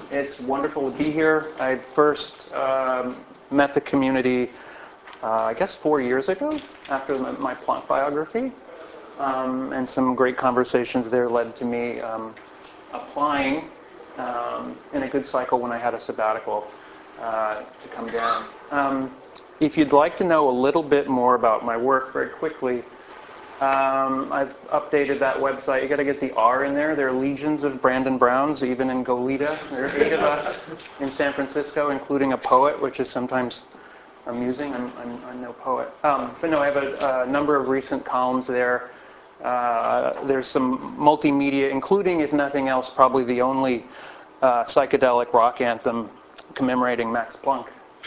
It's wonderful to be here. I first met the community, I guess 4 years ago, after my Planck biography. And some great conversations there led to me applying in a good cycle when I had a sabbatical to come down. If you'd like to know a little bit more about my work very quickly, I've updated that website. You got to get the R in there. There are legions of Brandon Browns, even in Goleta. There are 8 of us in San Francisco, including a poet, which is sometimes amusing. I'm no poet. But no, I have a number of recent columns there. There's some multimedia, including, if nothing else, probably the only psychedelic rock anthem commemorating Max Planck.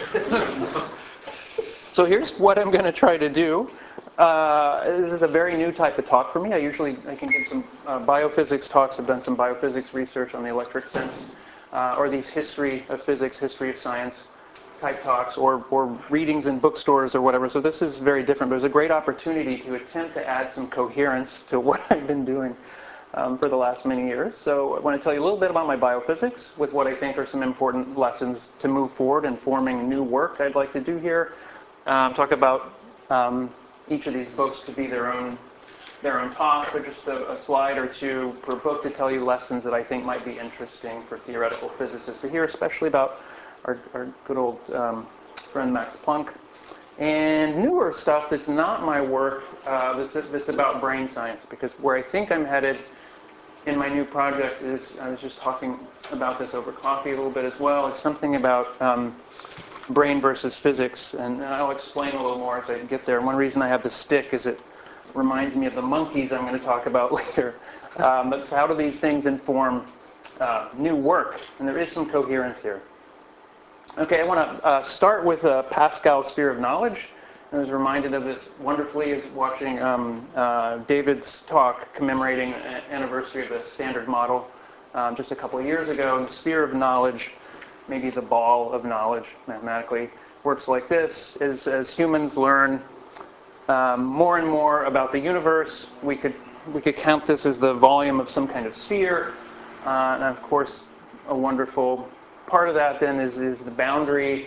So here's what I'm going to try to do. This is a very new type of talk for me. I can give some biophysics talks. I've done some biophysics research on the electric sense, or these history of physics, history of science type talks, or readings in bookstores or whatever. So this is very different, but it was a great opportunity to attempt to add some coherence to what I've been doing for the last many years. So I want to tell you a little bit about my biophysics with what I think are some important lessons to move forward in forming new work I'd like to do here. Talk about each of these books could be their own talk, or just a slide or two per book to tell you lessons that I think might be interesting for theoretical physicists to hear, especially about our good old friend Max Planck. And newer stuff that's not my work, that's about brain science, because where I think I'm headed in my new project is, I was just talking about this over coffee a little bit as well, is something about brain versus physics, and I'll explain a little more as I get there. One reason I have the stick is it reminds me of the monkeys I'm going to talk about later. But so how do these things inform new work? And there is some coherence here. Okay, I want to start with Pascal's sphere of knowledge. I was reminded of this wonderfully as watching David's talk commemorating an anniversary of the Standard Model just a couple of years ago. And the sphere of knowledge, maybe the ball of knowledge mathematically, works like this. As humans learn more and more about the universe, we could count this as the volume of some kind of sphere. And of course, a wonderful part of that then is the boundary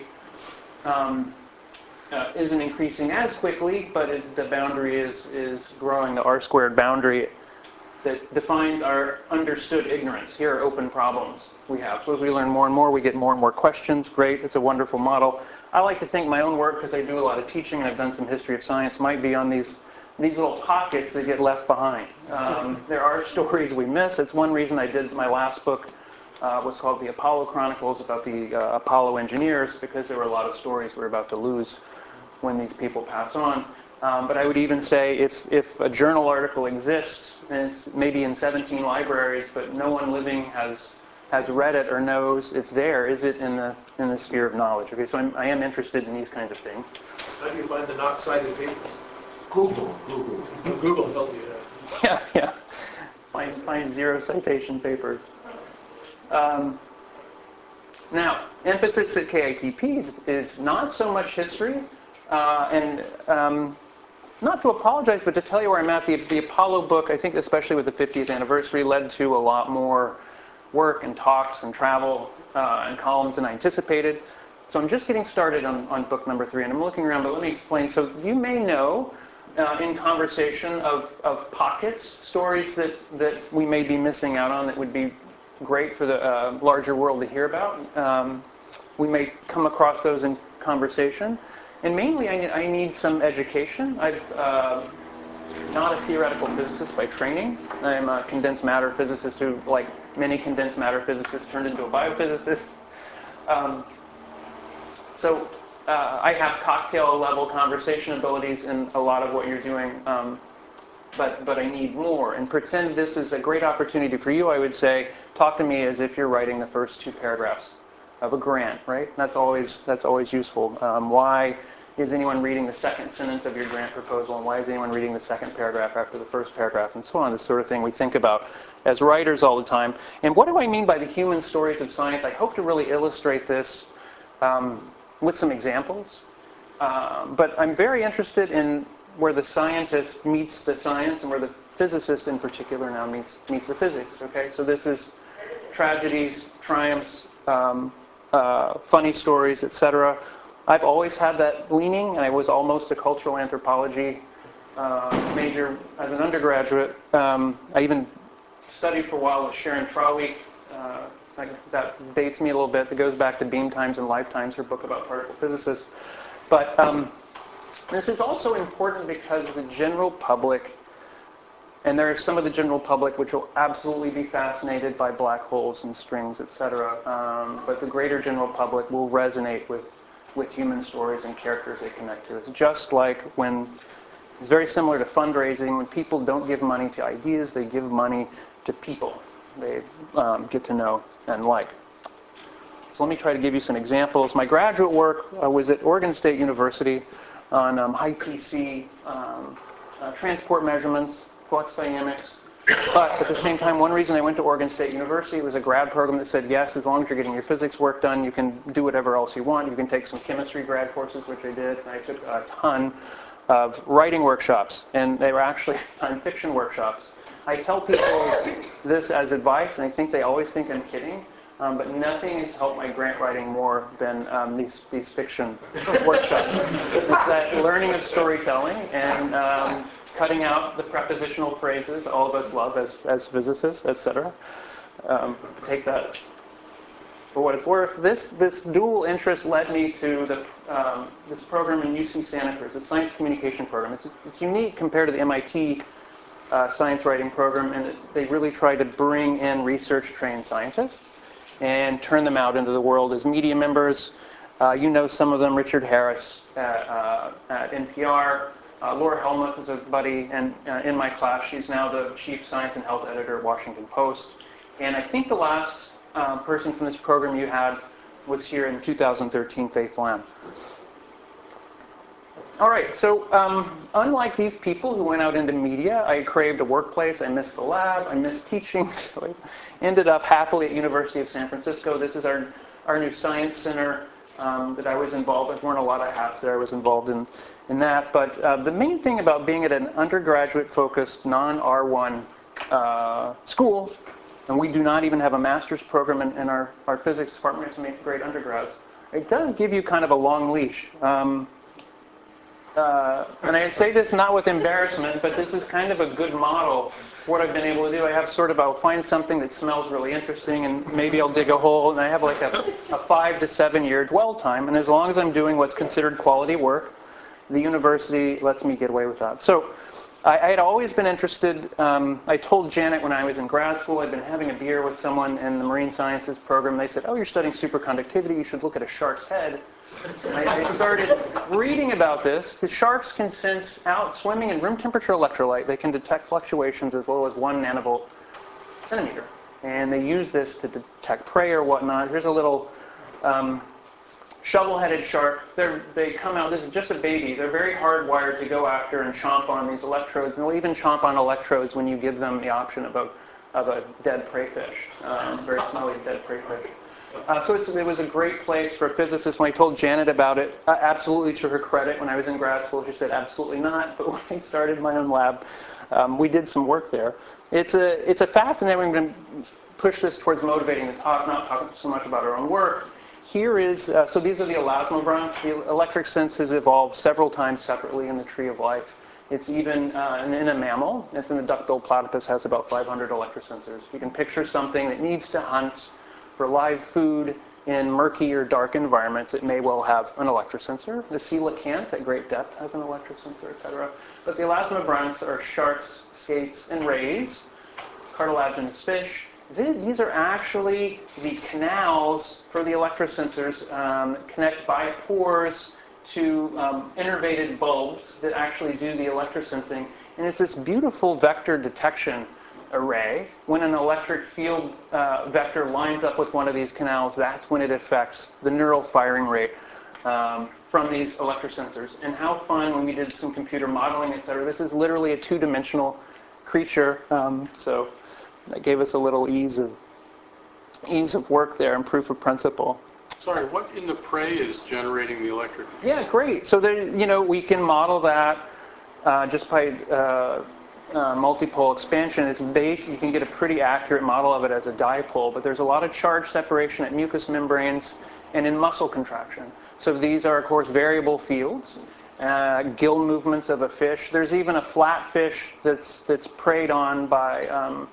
isn't increasing as quickly, but the boundary is growing, the R-squared boundary that defines our understood ignorance. Here are open problems we have. So as we learn more and more, we get more and more questions. Great, it's a wonderful model. I like to think my own work, because I do a lot of teaching and I've done some history of science, might be on these little pockets that get left behind. There are stories we miss. It's one reason I did my last book was called The Apollo Chronicles, about the Apollo engineers, because there were a lot of stories we're about to lose when these people pass on. But I would even say if a journal article exists, and it's maybe in 17 libraries, but no one living has read it or knows it's there, is it in the sphere of knowledge? Okay, so I am interested in these kinds of things. How do you find the not cited paper? Google. Google tells you that. Yeah. Find 0 citation papers. Now, emphasis at KITP is not so much history, and not to apologize, but to tell you where I'm at. The Apollo book, I think especially with the 50th anniversary, led to a lot more work and talks and travel and columns than I anticipated. So I'm just getting started on book number 3, and I'm looking around, but let me explain. So you may know in conversation of pockets, stories that we may be missing out on that would be great for the larger world to hear about. We may come across those in conversation. And mainly, I need some education. I'm not a theoretical physicist by training. I'm a condensed matter physicist who, like many condensed matter physicists, turned into a biophysicist. So I have cocktail-level conversation abilities in a lot of what you're doing, but I need more. And pretend this is a great opportunity for you, I would say. Talk to me as if you're writing the first 2 paragraphs of a grant, right? That's always useful. Why is anyone reading the second sentence of your grant proposal, and why is anyone reading the second paragraph after the first paragraph, and so on? This sort of thing we think about as writers all the time. And what do I mean by the human stories of science? I hope to really illustrate this with some examples. But I'm very interested in where the scientist meets the science, and where the physicist in particular now meets the physics. Okay, so this is tragedies, triumphs, funny stories, etc. I've always had that leaning, and I was almost a cultural anthropology major as an undergraduate. I even studied for a while with Sharon Traweek. That dates me a little bit. It goes back to Beam Times and Lifetimes, her book about particle physicists. But this is also important because the general public, and there are some of the general public which will absolutely be fascinated by black holes and strings, etc. But the greater general public will resonate with human stories and characters they connect to. It's just like when, it's very similar to fundraising. When people don't give money to ideas, they give money to people they get to know and like. So let me try to give you some examples. My graduate work was at Oregon State University on high PC transport measurements, flux dynamics. But at the same time, one reason I went to Oregon State University was a grad program that said, yes, as long as you're getting your physics work done, you can do whatever else you want. You can take some chemistry grad courses, which I did, and I took a ton of writing workshops, and they were actually science fiction workshops. I tell people this as advice, and I think they always think I'm kidding, but nothing has helped my grant writing more than these fiction workshops. It's that learning of storytelling and cutting out the prepositional phrases all of us love as physicists, etc. Take that for what it's worth. This dual interest led me to this program in UC Santa Cruz, the Science Communication Program. It's unique compared to the MIT science writing program, and they really try to bring in research-trained scientists and turn them out into the world as media members. You know some of them, Richard Harris at NPR. Laura Helmuth is a buddy, and in my class, she's now the chief science and health editor at Washington Post. And I think the last person from this program you had was here in 2013, Faith Lam. All right, so unlike these people who went out into media, I craved a workplace. I missed the lab. I missed teaching. So I ended up happily at University of San Francisco. This is our new science center that I was involved with. There weren't a lot of hats there. I was involved in that. But the main thing about being at an undergraduate-focused, non-R1 school, and we do not even have a master's program in our physics department. We have some great undergrads. It does give you kind of a long leash. And I say this not with embarrassment, but this is kind of a good model for what I've been able to do. I have I'll find something that smells really interesting, and maybe I'll dig a hole, and I have like a 5 to 7 year dwell time. And as long as I'm doing what's considered quality work, the university lets me get away with that. So I had always been interested. I told Janet when I was in grad school, I'd been having a beer with someone in the marine sciences program. They said, oh, you're studying superconductivity. You should look at a shark's head. I started reading about this, because sharks can sense out swimming in room temperature electrolyte. They can detect fluctuations as low as 1 nanovolt centimeter. And they use this to detect prey or whatnot. Here's a little shovel-headed shark. They come out, this is just a baby. They're very hardwired to go after and chomp on these electrodes. And they'll even chomp on electrodes when you give them the option of a dead prey fish, very smelly dead prey fish. So it was a great place for physicists. When I told Janet about it, absolutely to her credit, when I was in grad school, she said, absolutely not. But when I started my own lab, we did some work there. It's a fascinating, I'm going to push this towards motivating the talk, not talking so much about our own work. Here is, so these are the elasmobranchs. The electric sense has evolved several times separately in the tree of life. It's even in a mammal. It's in the duck-billed platypus, has about 500 electrosensors. You can picture something that needs to hunt for live food in murky or dark environments. It may well have an electrosensor. The coelacanth at great depth has an electrosensor, etc. But the elasmobranchs are sharks, skates, and rays. It's cartilaginous fish. These are actually the canals for the electrosensors, connect by pores to innervated bulbs that actually do the electrosensing. And it's this beautiful vector detection array. When an electric field vector lines up with one of these canals, that's when it affects the neural firing rate from these electrosensors. And how fun when we did some computer modeling, etc. This is literally a two-dimensional creature. So that gave us a little ease of work there and proof of principle. Sorry, what in the prey is generating the electric field? Yeah, great. So there, we can model that just by multipole expansion, it's based, you can get a pretty accurate model of it as a dipole, but there's a lot of charge separation at mucous membranes and in muscle contraction. So these are, of course, variable fields. Gill movements of a fish. There's even a flat fish that's preyed on by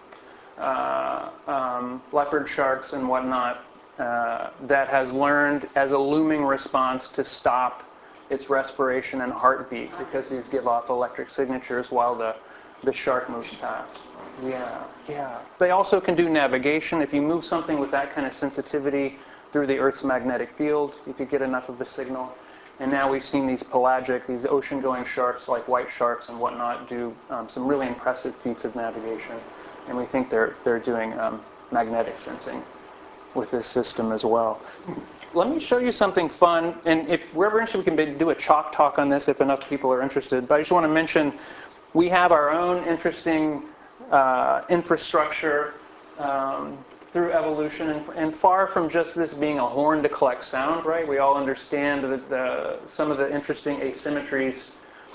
leopard sharks and whatnot that has learned as a looming response to stop its respiration and heartbeat because these give off electric signatures while the shark moves past. Yeah. They also can do navigation. If you move something with that kind of sensitivity through the Earth's magnetic field, you could get enough of a signal. And now we've seen these pelagic, these ocean-going sharks like white sharks and whatnot do some really impressive feats of navigation. And we think they're doing magnetic sensing with this system as well. Let me show you something fun. And if we're ever interested, we can do a chalk talk on this if enough people are interested. But I just want to mention we have our own interesting infrastructure through evolution, and far from just this being a horn to collect sound, right? We all understand that some of the interesting asymmetries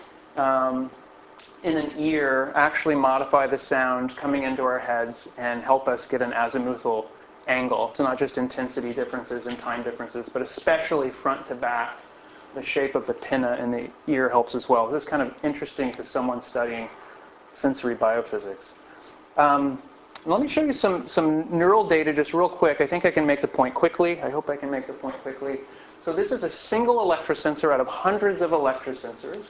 in an ear actually modify the sound coming into our heads and help us get an azimuthal angle. It's not just intensity differences and time differences, but especially front to back. The shape of the pinna in the ear helps as well. This is kind of interesting to someone studying sensory biophysics. Let me show you some neural data just real quick. I think I can make the point quickly. I hope I can make the point quickly. So this is a single electrosensor out of hundreds of electrosensors.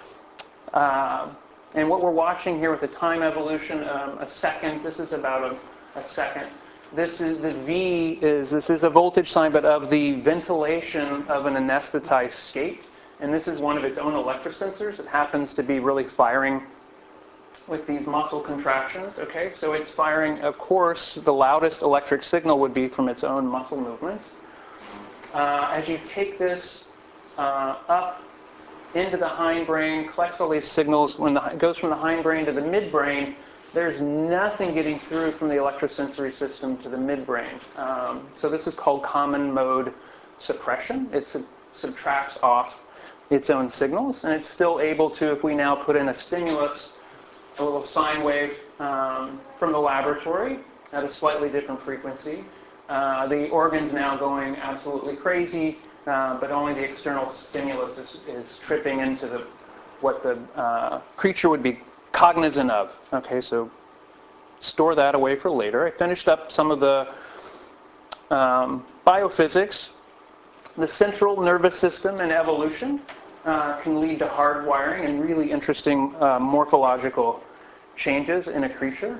And what we're watching here with the time evolution, a second, this is about a second. This is the V this is a voltage sign, but of the ventilation of an anesthetized skate. And this is one of its own electrosensors. It happens to be really firing with these muscle contractions, okay? So it's firing, of course, the loudest electric signal would be from its own muscle movements. As you take this up into the hindbrain, collects all these signals, when it goes from the hindbrain to the midbrain, there's nothing getting through from the electrosensory system to the midbrain. So this is called common mode suppression. It subtracts off its own signals, and it's still able to, if we now put in a stimulus, a little sine wave from the laboratory at a slightly different frequency. The organ's now going absolutely crazy, but only the external stimulus is tripping into what the creature would be cognizant of. Okay, so store that away for later. I finished up some of the biophysics. The central nervous system and evolution can lead to hardwiring and really interesting morphological changes in a creature.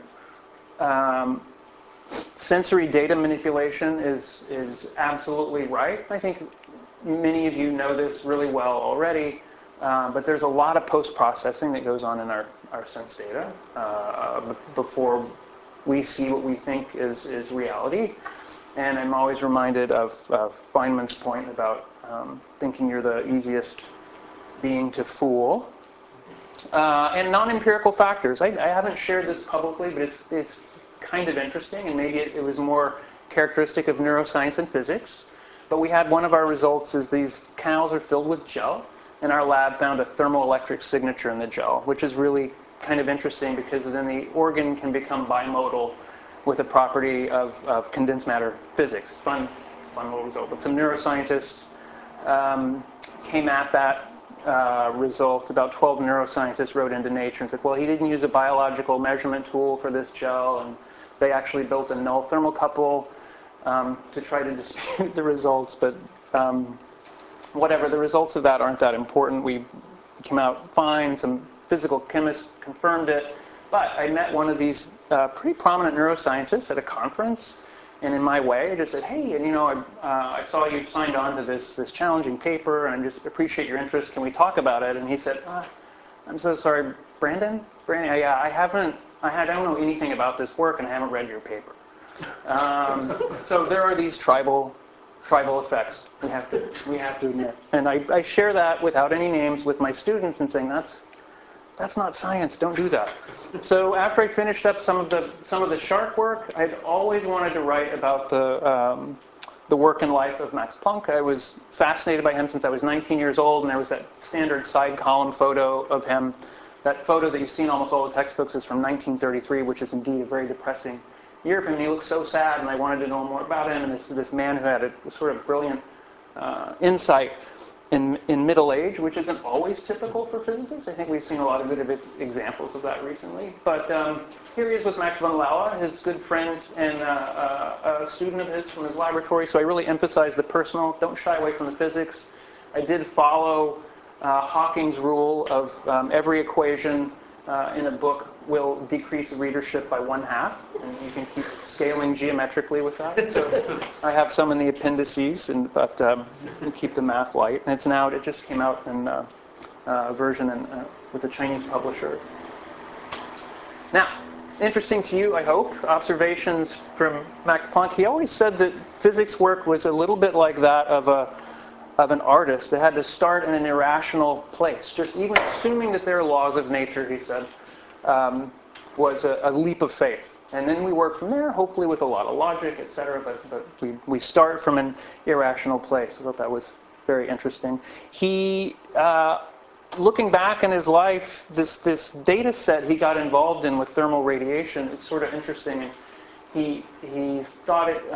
Sensory data manipulation is absolutely rife. I think many of you know this really well already, but there's a lot of post-processing that goes on in our sense data before we see what we think is reality. And I'm always reminded of Feynman's point about thinking you're the easiest being to fool. And non-empirical factors. I haven't shared this publicly, but it's kind of interesting, and maybe it was more characteristic of neuroscience and physics. But we had one of our results is these canals are filled with gel, and our lab found a thermoelectric signature in the gel, which is really kind of interesting because then the organ can become bimodal with a property of condensed matter physics. It's fun little result. But some neuroscientists came at that result. About 12 neuroscientists wrote into Nature and said, well, he didn't use a biological measurement tool for this gel, and they actually built a null thermocouple to try to dispute the results. But whatever, the results of that aren't that important. We came out fine. Some physical chemists confirmed it. But I met one of these pretty prominent neuroscientists at a conference, and in my way, I just said, hey, and I saw you signed on to this challenging paper, and I just appreciate your interest. Can we talk about it? And he said, I'm so sorry, Brandon, yeah, I don't know anything about this work, and I haven't read your paper. So there are these tribal effects we have to admit. And I share that without any names with my students and saying, that's not science. Don't do that. So after I finished up some of the shark work, I'd always wanted to write about the work and life of Max Planck. I was fascinated by him since I was 19 years old, and there was that standard side column photo of him That photo that you see in almost all the textbooks is from 1933, which is indeed a very depressing year for him. He looked so sad, and I wanted to know more about him. And this man who had a sort of brilliant insight in middle age, which isn't always typical for physicists. I think we've seen a lot of good examples of that recently. But here he is with Max von Laue, his good friend and a student of his from his laboratory. So I really emphasize the personal. Don't shy away from the physics. I did follow Hawking's rule of every equation in a book will decrease readership by 1/2, and you can keep scaling geometrically with that. So I have some in the appendices, but keep the math light. And it's now, it just came out in a version with a Chinese publisher. Now, interesting to you, I hope, observations from Max Planck. He always said that physics work was a little bit like that of an artist. It had to start in an irrational place. Just even assuming that there are laws of nature, he said, was a leap of faith. And then we work from there, hopefully with a lot of logic, etc. But we start from an irrational place. I thought that was very interesting. He, looking back in his life, this data set he got involved in with thermal radiation is sort of interesting. And he thought it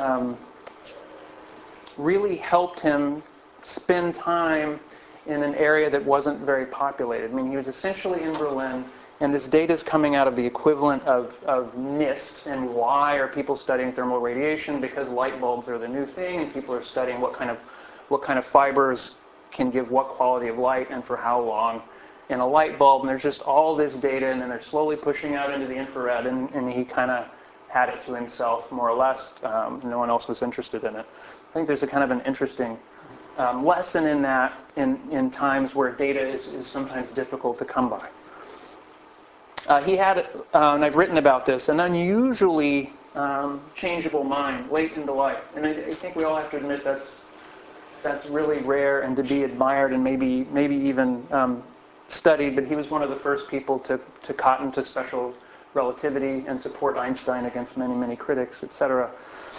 really helped him spend time in an area that wasn't very populated. I mean, he was essentially in Berlin, and this data is coming out of the equivalent of NIST. And why are people studying thermal radiation? Because light bulbs are the new thing, and people are studying what kind of fibers can give what quality of light and for how long in a light bulb. And there's just all this data, and then they're slowly pushing out into the infrared, and he kind of had it to himself, more or less. No one else was interested in it. I think there's a kind of an interesting lesson in that in times where data is sometimes difficult to come by. He had, and I've written about this, an unusually changeable mind late into life. And I think we all have to admit that's really rare and to be admired and maybe even studied. But he was one of the first people to cotton to special relativity and support Einstein against many, many critics, etc.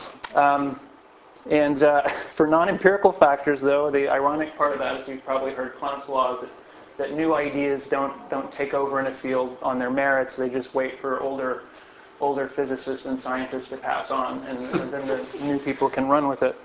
And for non-empirical factors, though, the ironic part of that is you've probably heard Planck's laws that new ideas don't take over in a field on their merits. They just wait for older physicists and scientists to pass on, and then the new people can run with it.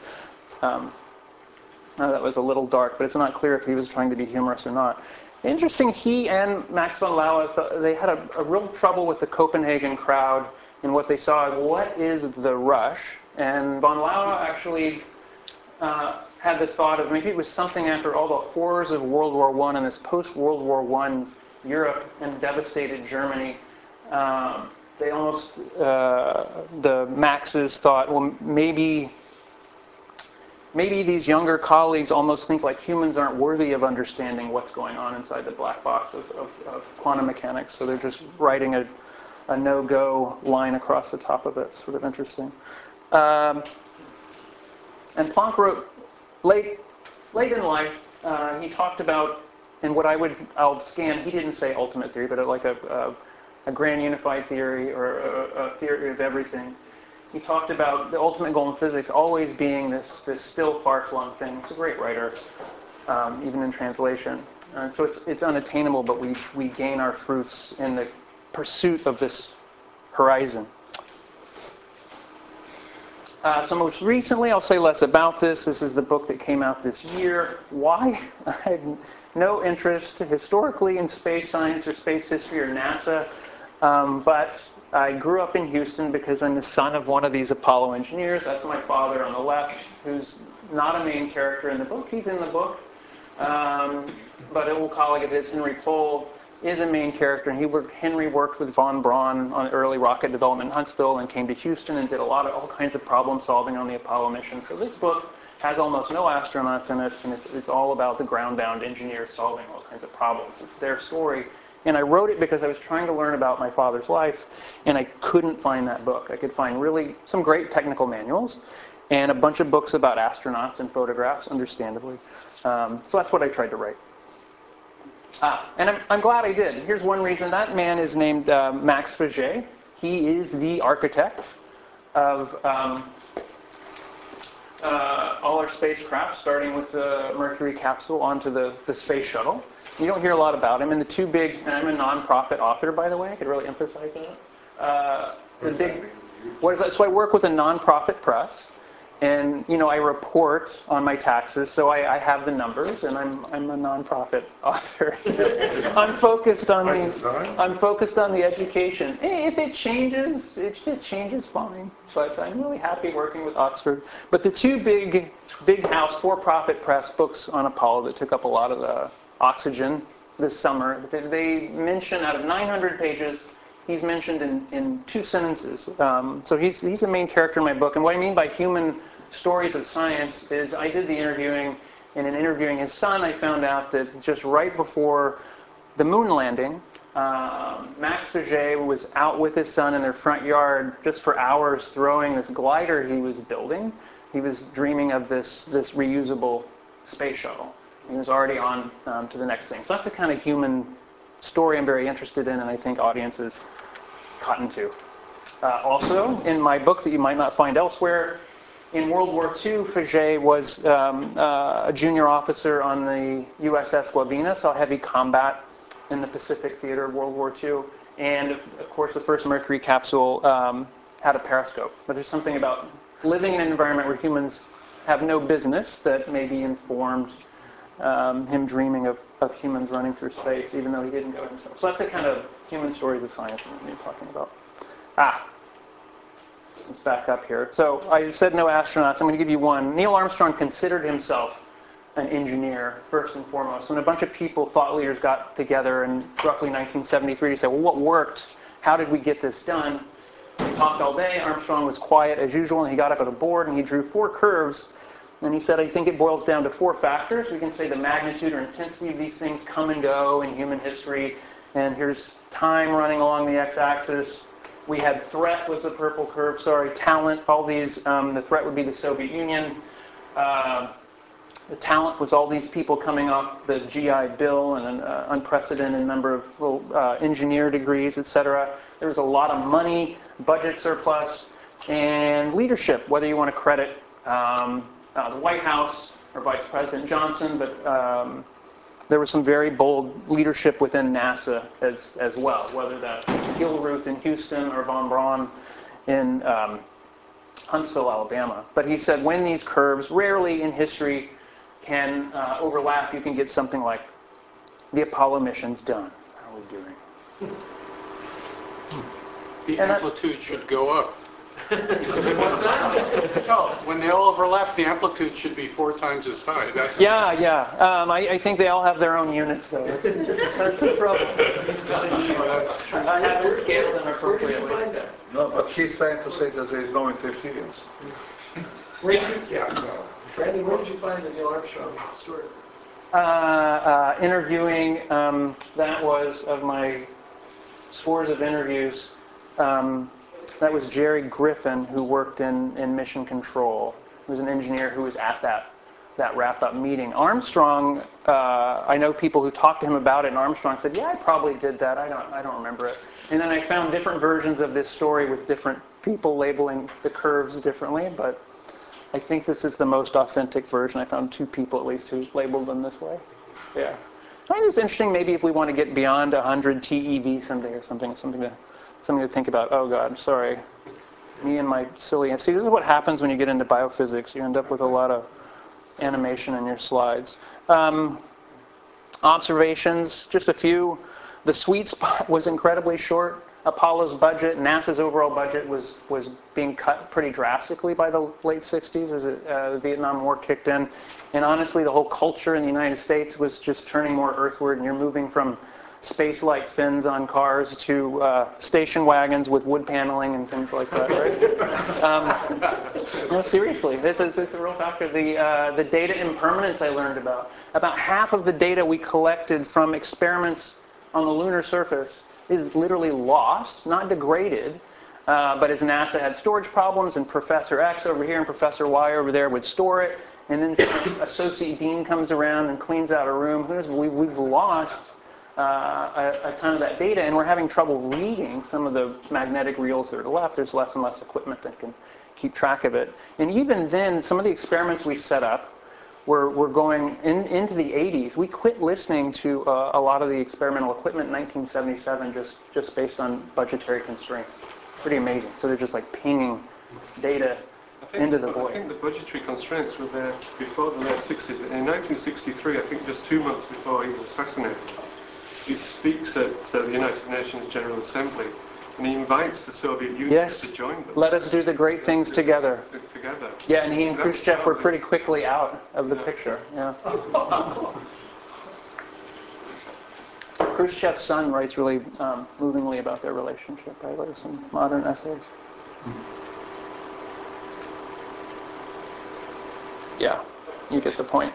That was a little dark, but it's not clear if he was trying to be humorous or not. Interesting, he and Max von Laue, they had a real trouble with the Copenhagen crowd in what they saw. What is the rush? And von Laue actually had the thought of maybe it was something after all the horrors of World War I and this post-World War I Europe and devastated Germany. They almost, the Maxes thought, well, maybe these younger colleagues almost think like humans aren't worthy of understanding what's going on inside the black box of quantum mechanics. So they're just writing a no-go line across the top of it. Sort of interesting. And Planck wrote, late in life, he talked about, and what I'll scan, he didn't say ultimate theory, but like a grand unified theory or a theory of everything. He talked about the ultimate goal in physics always being this still far-flung thing. He's a great writer, even in translation. So it's unattainable, but we gain our fruits in the pursuit of this horizon. So most recently, I'll say less about this. This is the book that came out this year. Why? I had no interest historically in space science or space history or NASA, but I grew up in Houston because I'm the son of one of these Apollo engineers. That's my father on the left, who's not a main character in the book. He's in the book, but an old colleague of his, Henry Pohl, is a main character, and Henry worked with von Braun on early rocket development in Huntsville and came to Houston and did all kinds of problem solving on the Apollo mission. So this book has almost no astronauts in it, and it's all about the ground-bound engineers solving all kinds of problems. It's their story. And I wrote it because I was trying to learn about my father's life, and I couldn't find that book. I could find really some great technical manuals and a bunch of books about astronauts and photographs, understandably. So that's what I tried to write. And I'm glad I did. Here's one reason. That man is named Max Faget. He is the architect of all our spacecraft, starting with the Mercury capsule onto the space shuttle. You don't hear a lot about him. And the two big, and I'm a nonprofit author, by the way, I could really emphasize that. What is that? So I work with a nonprofit press. And, I report on my taxes, so I have the numbers, and I'm a nonprofit author. I'm focused on the education. If it changes fine. But I'm really happy working with Oxford. But the two big house, for-profit press books on Apollo that took up a lot of the oxygen this summer, they mention out of 900 pages, he's mentioned in 2 sentences. So he's the main character in my book. And what I mean by human stories of science is I did the interviewing, and in interviewing his son, I found out that just right before the moon landing, Max Faget was out with his son in their front yard just for hours throwing this glider he was building. He was dreaming of this reusable space shuttle. He was already on to the next thing. So that's the kind of human story I'm very interested in, and I think audiences cotton to. Also, in my book that you might not find elsewhere, in World War II, Faget was a junior officer on the USS Glavina, saw heavy combat in the Pacific theater of World War II. And, of course, the first Mercury capsule had a periscope. But there's something about living in an environment where humans have no business that maybe informed him dreaming of humans running through space, even though he didn't go himself. So that's the kind of human stories of science that I'm talking about. Let's back up here. So I said no astronauts. I'm going to give you one. Neil Armstrong considered himself an engineer, first and foremost. When a bunch of people, thought leaders, got together in roughly 1973 to say, well, what worked? How did we get this done? They talked all day. Armstrong was quiet as usual, and he got up at a board and he drew 4 curves. And he said, I think it boils down to 4 factors. We can say the magnitude or intensity of these things come and go in human history. And here's time running along the x-axis. We had threat was the purple curve, talent, all these, the threat would be the Soviet Union. The talent was all these people coming off the GI Bill and an unprecedented number of little engineer degrees, etc. There was a lot of money, budget surplus, and leadership, whether you want to credit the White House or Vice President Johnson, but there was some very bold leadership within NASA as well, whether that's Gilruth in Houston or von Braun in Huntsville, Alabama. But he said when these curves, rarely in history, can overlap, you can get something like the Apollo mission's done. How are we doing? The amplitude should go up. What's that? No, when they all overlap, the amplitude should be 4 times as high. That's I think they all have their own units, though. That's the trouble. that's true. I haven't scaled them Where did you appropriately. find that? No, but he's trying to say that there is no interference. Where did you, Brandon, where did you find the Neil Armstrong story? Interviewing, that was of my scores of interviews. That was Jerry Griffin, who worked in Mission Control. He was an engineer who was at that wrap-up meeting. Armstrong, I know people who talked to him about it, and Armstrong said, yeah, I probably did that. I don't remember it. And then I found different versions of this story with different people labeling the curves differently, but I think this is the most authentic version. I found 2 people at least who labeled them this way. Yeah. I think it's interesting maybe if we want to get beyond 100 TeV someday or something to think about. Oh God, sorry. Me and my silly... See, this is what happens when you get into biophysics. You end up with a lot of animation in your slides. Observations, just a few. The sweet spot was incredibly short. Apollo's budget, NASA's overall budget was being cut pretty drastically by the late 60s as the Vietnam War kicked in. And honestly, the whole culture in the United States was just turning more earthward, and you're moving from space-like fins on cars to station wagons with wood paneling and things like that, right? No, seriously, it's a real factor. The data impermanence I learned about half of the data we collected from experiments on the lunar surface is literally lost, not degraded, but as NASA had storage problems, and Professor X over here and Professor Y over there would store it, and then some associate dean comes around and cleans out a room. We've lost a ton of that data, and we're having trouble reading some of the magnetic reels that are left. There's less and less equipment that can keep track of it. And even then, some of the experiments we set up were going into the 80s. We quit listening to a lot of the experimental equipment in 1977 just based on budgetary constraints. Pretty amazing. So they're just like pinging data into the void. I think the budgetary constraints were there before the late 60s. In 1963, I think just 2 months before he was assassinated, he speaks at the United Nations General Assembly, and he invites the Soviet Union to join them. Let us do the great things together. Together. Yeah, and he and Khrushchev were pretty quickly out of the picture. Yeah. Khrushchev's son writes really movingly about their relationship. I read some modern essays. Yeah, you get the point.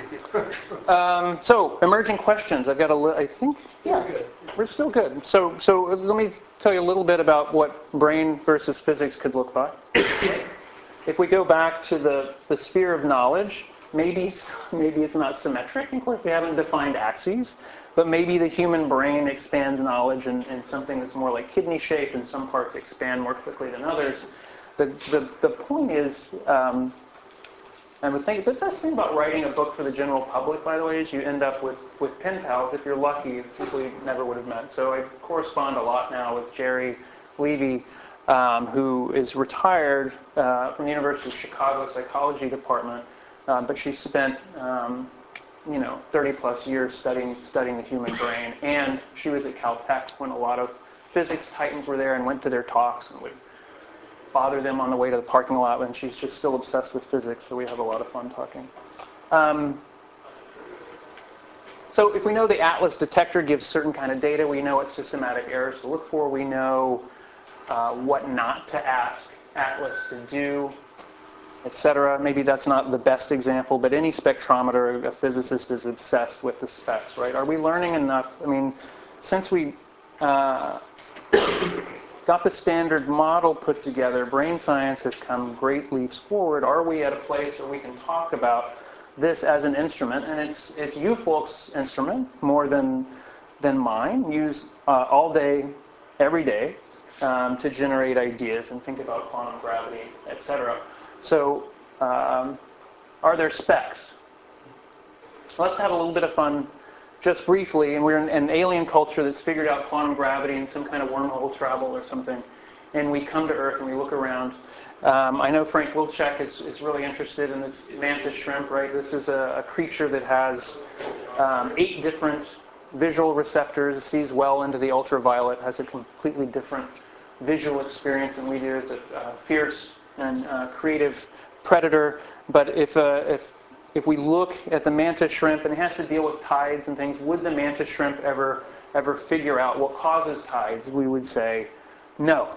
So, emerging questions. I've got I think, yeah, we're still good. So let me tell you a little bit about what brain versus physics could look like. If we go back to the sphere of knowledge, maybe it's not symmetric. Of course, we haven't defined axes, but maybe the human brain expands knowledge in something that's more like kidney shaped, and some parts expand more quickly than others. The point is, I would think the best thing about writing a book for the general public, by the way, is you end up with pen pals. If you're lucky, people you never would have met. So I correspond a lot now with Jerry Levy, who is retired from the University of Chicago Psychology Department, but she spent 30 plus years studying the human brain, and she was at Caltech when a lot of physics titans were there and went to their talks and would bother them on the way to the parking lot, and she's just still obsessed with physics, so we have a lot of fun talking. So if we know the Atlas detector gives certain kind of data, we know what systematic errors to look for, we know what not to ask Atlas to do, etc. Maybe that's not the best example, but any spectrometer, a physicist is obsessed with the specs, right? Are we learning enough? I mean, since we got the standard model put together, brain science has come great leaps forward. Are we at a place where we can talk about this as an instrument? And it's you folks' instrument more than mine. Use all day, every day, to generate ideas and think about quantum gravity, etc. So, are there specs? Let's have a little bit of fun. Just briefly, and we're in an alien culture that's figured out quantum gravity and some kind of wormhole travel or something, and we come to Earth and we look around. I know Frank Wilczek is really interested in this mantis shrimp, right? This is a creature that has 8 different visual receptors, sees well into the ultraviolet, has a completely different visual experience than we do. It's a fierce and creative predator, but if we look at the mantis shrimp, and it has to deal with tides and things, would the mantis shrimp ever figure out what causes tides? We would say no.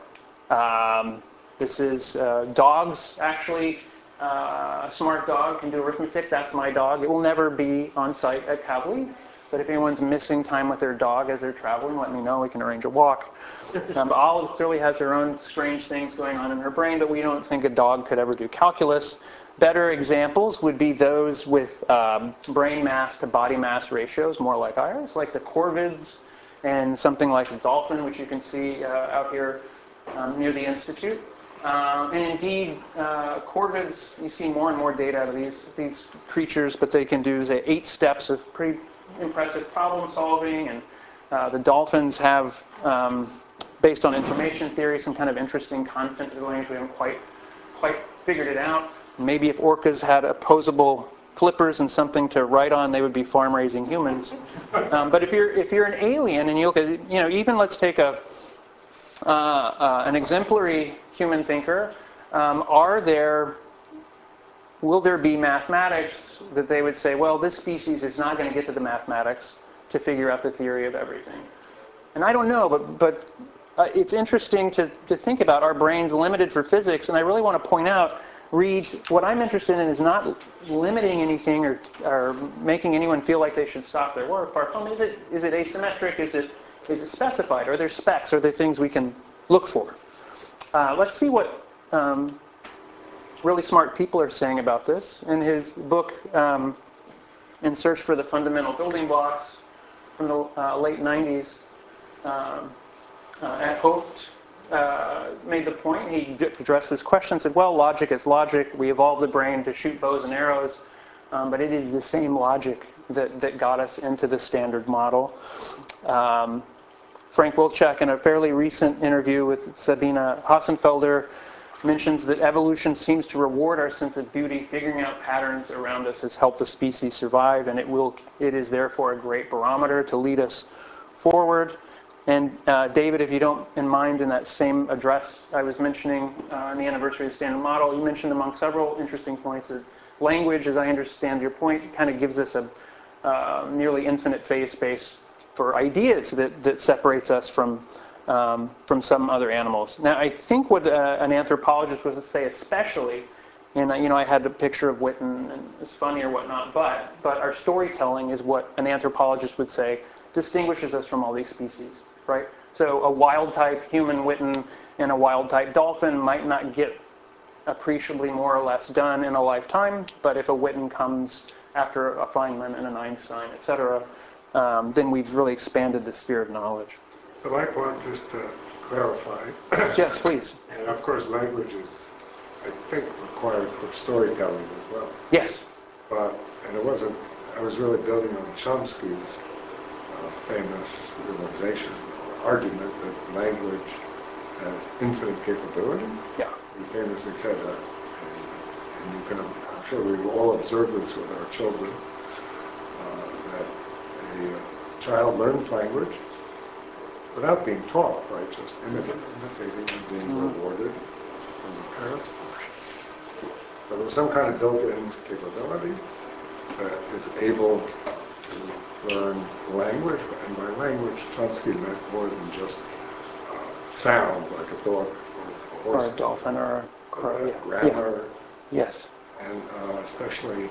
This is dogs, actually. A smart dog can do arithmetic. That's my dog. It will never be on site at Kavli, but if anyone's missing time with their dog as they're traveling, let me know. We can arrange a walk. Olive clearly has her own strange things going on in her brain, but we don't think a dog could ever do calculus. Better examples would be those with brain mass to body mass ratios more like ours, like the corvids and something like a dolphin, which you can see out here near the Institute. And indeed, corvids, you see more and more data out of these creatures, but they can do, say, 8 steps of pretty impressive problem solving, and the dolphins have, based on information theory, some kind of interesting content to the language. We haven't quite figured it out. Maybe if orcas had opposable flippers and something to write on, they would be farm-raising humans. But if you're an alien and you look at, even let's take an exemplary human thinker, will there be mathematics that they would say, well, this species is not going to get to the mathematics to figure out the theory of everything? And I don't know, but it's interesting to think about our brains limited for physics, and I really want to point out, Reid, what I'm interested in is not limiting anything or making anyone feel like they should stop their work. Far from it. Is it asymmetric? Is it specified? Are there specs? Are there things we can look for? Let's see what really smart people are saying about this. In his book, In Search for the Fundamental Building Blocks, from the late 90s, at Hooft, made the point, he addressed this question, said, well, logic is logic. We evolved the brain to shoot bows and arrows, but it is the same logic that got us into the standard model. Frank Wilczek, in a fairly recent interview with Sabina Hassenfelder, mentions that evolution seems to reward our sense of beauty. Figuring out patterns around us has helped the species survive, and it is therefore a great barometer to lead us forward. And David, if you don't mind, in that same address I was mentioning on the anniversary of the standard model, you mentioned among several interesting points that language, as I understand your point, kind of gives us a nearly infinite phase space for ideas that separates us from some other animals. Now, I think what an anthropologist would say, especially, and I had a picture of Witten, and it's funny or whatnot, but our storytelling is what an anthropologist would say distinguishes us from all these species, right? So a wild-type human Witten and a wild-type dolphin might not get appreciably more or less done in a lifetime, but if a Witten comes after a Feynman and an Einstein, etc., then we've really expanded the sphere of knowledge. So I want just to clarify. Yes, please. And of course, language is, I think, required for storytelling as well. Yes. And it wasn't, I was really building on Chomsky's famous realization, or argument that language has infinite capability. Yeah. He famously said that. And you can, I'm sure we all observe this with our children, that a child learns language without being taught, right? Just imitating and being rewarded from the parents. So there's some kind of built-in capability that is able to learn language, and by language, Chomsky meant more than just sounds like a dog or a horse. Or a dolphin or a crow. Yeah. Grammar. Yeah. Yes. And especially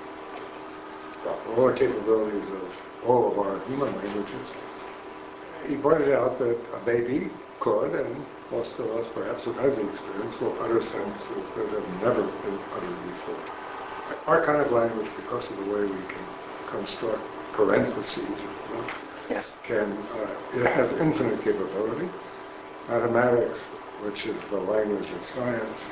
all the capabilities of all of our human languages. He pointed out that a baby could, and most of us perhaps have had the experience, will utter sentences that have never been uttered before. Our kind of language, because of the way we can construct parentheses, Yes. it has infinite capability. Mathematics, which is the language of science,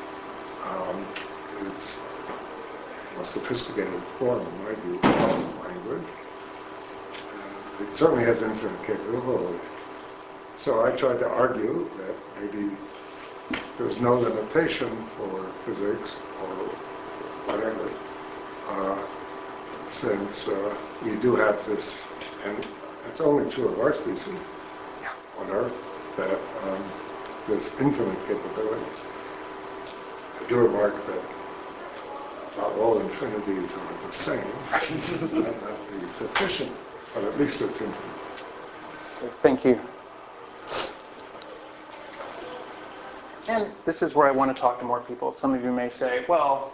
is a sophisticated form, in my view, of language. It certainly has infinite capability. So I tried to argue that maybe there's no limitation for physics or whatever, since we do have this, and it's only true of our species on Earth, that this infinite capability. I do remark that not all infinities are the same, might not be sufficient, but at least it's infinite. Thank you. And this is where I want to talk to more people. Some of you may say, well,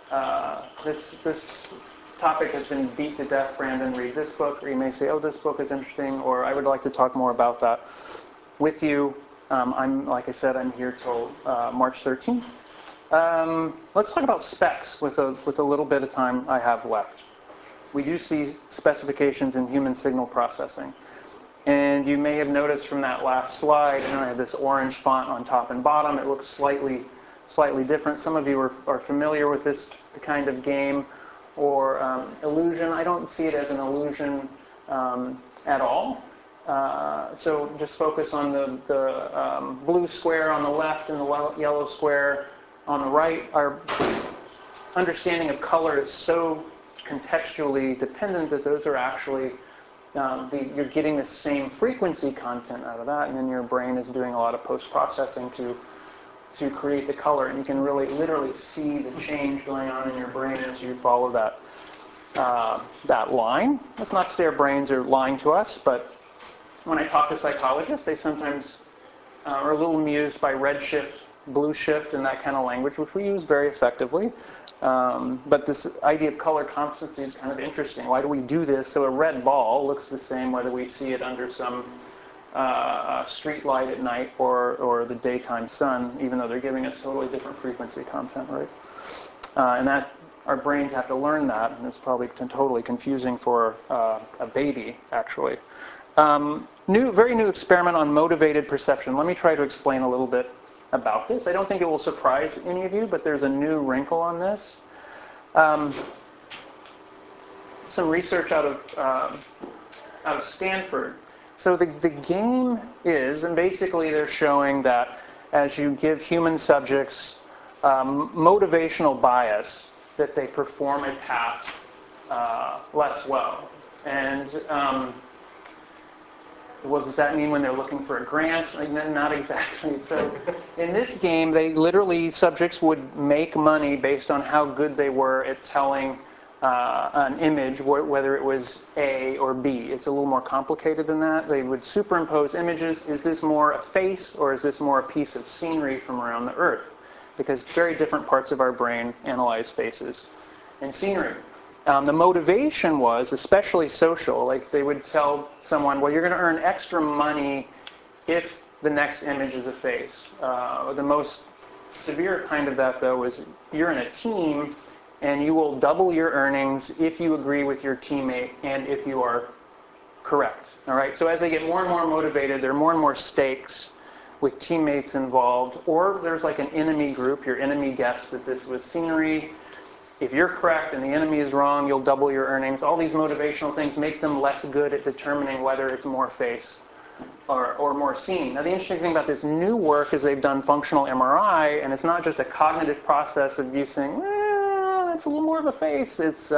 this topic has been beat to death, Brandon, read this book. Or you may say, oh, this book is interesting, or I would like to talk more about that with you. Like I said, I'm here till March 13th. Let's talk about specs with a little bit of time I have left. We do see specifications in human signal processing. And you may have noticed from that last slide, I have this orange font on top and bottom. It looks slightly different. Some of you are familiar with this kind of game or illusion. I don't see it as an illusion at all. So just focus on the blue square on the left and the yellow square on the right. Our understanding of color is so contextually dependent that those are actually, you're getting the same frequency content out of that, and then your brain is doing a lot of post-processing to create the color. And you can really literally see the change going on in your brain as you follow that line. That's not to say our brains are lying to us, but when I talk to psychologists, they sometimes are a little amused by redshift, blue shift, and that kind of language, which we use very effectively. But this idea of color constancy is kind of interesting. Why do we do this? So a red ball looks the same whether we see it under some street light at night or the daytime sun, even though they're giving us totally different frequency content, right? And that our brains have to learn that, and it's probably totally confusing for a baby, actually. Very new experiment on motivated perception. Let me try to explain a little bit about this. I don't think it will surprise any of you, but there's a new wrinkle on this. Some research out of Stanford. So the game is, and basically they're showing that as you give human subjects motivational bias, that they perform a task less well. And what does that mean when they're looking for a grant? Not exactly. So in this game, subjects would make money based on how good they were at telling an image, whether it was A or B. It's a little more complicated than that. They would superimpose images. Is this more a face or is this more a piece of scenery from around the Earth? Because very different parts of our brain analyze faces and scenery. The motivation was, especially social, like they would tell someone, well, you're going to earn extra money if the next image is a face. The most severe kind of that, though, is you're in a team and you will double your earnings if you agree with your teammate and if you are correct. All right. So as they get more and more motivated, there are more and more stakes with teammates involved. Or there's like an enemy group. Your enemy guessed that this was scenery. If you're correct and the enemy is wrong, you'll double your earnings. All these motivational things make them less good at determining whether it's more face or more scene. Now, the interesting thing about this new work is they've done functional MRI, and it's not just a cognitive process of you saying, well, it's a little more of a face. It's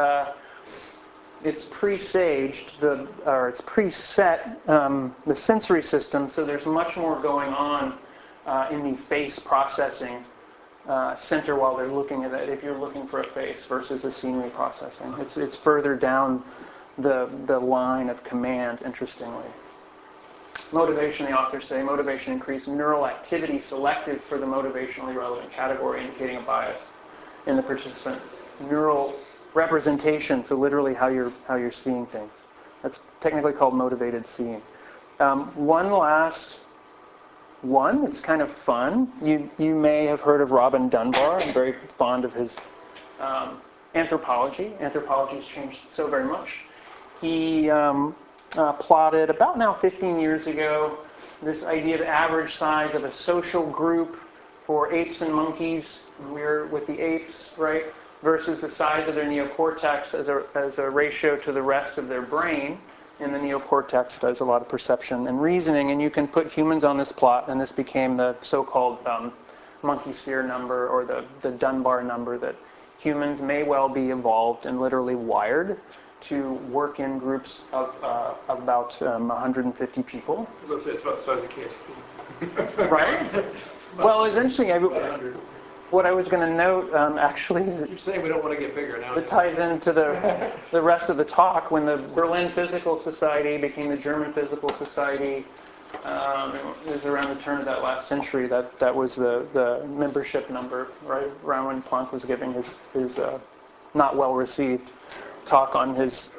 presaged, it's preset, the sensory system, so there's much more going on in the face processing center while they're looking at it, if you're looking for a face versus the scenery processing. It's further down the line of command, interestingly. Motivation, the authors say, motivation increased neural activity selective for the motivationally relevant category, indicating a bias in the participant. Neural representation, so literally how you're seeing things. That's technically called motivated seeing. One last one, it's kind of fun. You may have heard of Robin Dunbar. I'm very fond of his anthropology. Anthropology has changed so very much. He plotted about now 15 years ago this idea of average size of a social group for apes and monkeys. We're with the apes, right? Versus the size of their neocortex as a ratio to the rest of their brain. And the neocortex does a lot of perception and reasoning. And you can put humans on this plot, and this became the so-called monkey sphere number, or the Dunbar number, that humans may well be evolved and literally wired to work in groups of about 150 people. Let's say it's about the size of kids. Right? Well, it's interesting. What I was going to note, actually, You're saying we don't want to get bigger now. it ties into the rest of the talk. When the Berlin Physical Society became the German Physical Society, it was around the turn of that last century. That was the membership number, right around when Planck was giving his not well received talk on his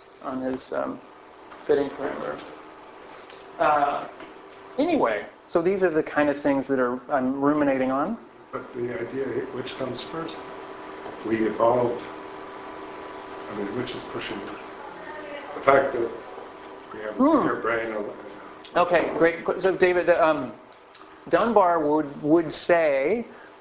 fitting parameter. Anyway, so these are the kind of things that I'm ruminating on. But the idea, which comes first? We evolved, which is pushing the fact that we have a bigger brain. Okay, great. So David, Dunbar would say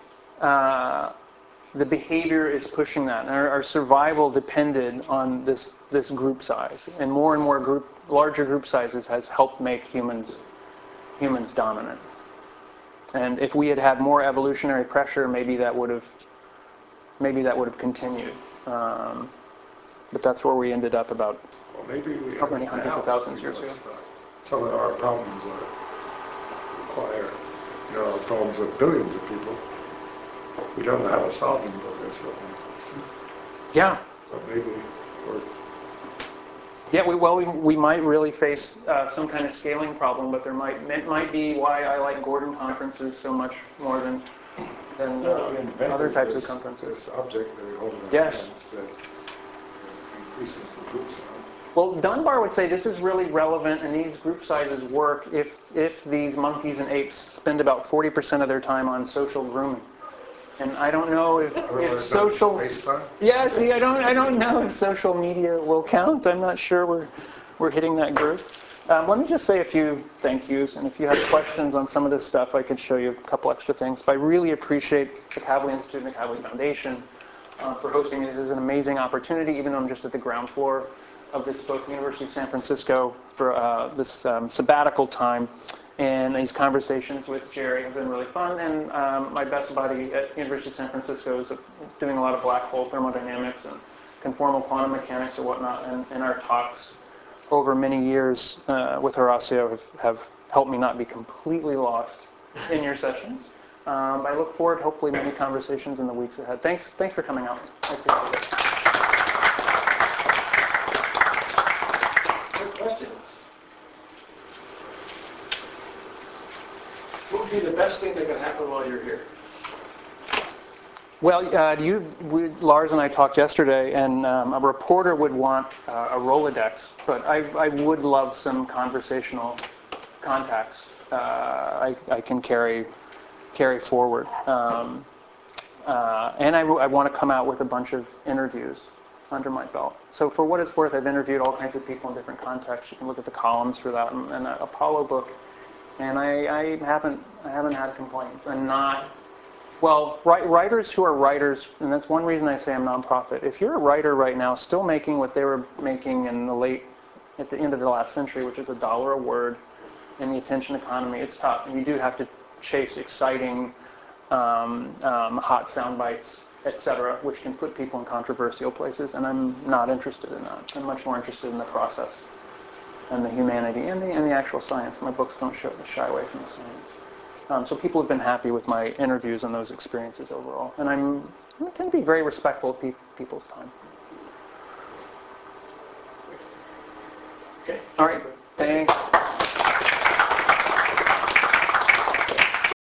the behavior is pushing that. And our survival depended on this group size. And more larger group sizes has helped make humans dominant. And if we had had more evolutionary pressure, maybe that would have continued. But that's where we ended up about how many hundreds of thousands of years ago. Some of our problems require, our problems of billions of people. We don't know how to solve them, but they're still things. Yeah. So maybe we're... Yeah, we might really face some kind of scaling problem, but it might be why I like Gordon conferences so much more than other types of conferences. This object that we hold in our hands that increases the group size. Well, Dunbar would say this is really relevant, and these group sizes work if these monkeys and apes spend about 40% of their time on social grooming. And I don't know if social... Yeah, see, I don't know if social media will count. I'm not sure we're hitting that group. Let me just say a few thank yous, and if you have questions on some of this stuff, I can show you a couple extra things. But I really appreciate the Kavli Institute and the Kavli Foundation for hosting me. This is an amazing opportunity, even though I'm just at the ground floor of this book, University of San Francisco, for this sabbatical time. And these conversations with Jerry have been really fun. And my best buddy at University of San Francisco is doing a lot of black hole thermodynamics and conformal quantum mechanics or whatnot. And our talks over many years with Horacio have helped me not be completely lost in your sessions. I look forward, hopefully, many conversations in the weeks ahead. Thanks for coming out. I appreciate it. Good questions. What would be the best thing that could happen while you're here? Well, Lars and I talked yesterday, and a reporter would want a Rolodex, but I would love some conversational contacts I can carry forward. And I want to come out with a bunch of interviews under my belt. So for what it's worth, I've interviewed all kinds of people in different contexts. You can look at the columns for that and that Apollo book, and I haven't had complaints. I'm not. Well, writers who are writers, and that's one reason I say I'm nonprofit. If you're a writer right now, still making what they were making at the end of the last century, which is $1 a word, in the attention economy, it's tough. And you do have to chase exciting, hot sound bites, etc., which can put people in controversial places. And I'm not interested in that. I'm much more interested in the process and the humanity and the actual science. My books don't shy away from the science. So people have been happy with my interviews and those experiences overall. And I tend to be very respectful of people's time. Okay. All right. Thanks.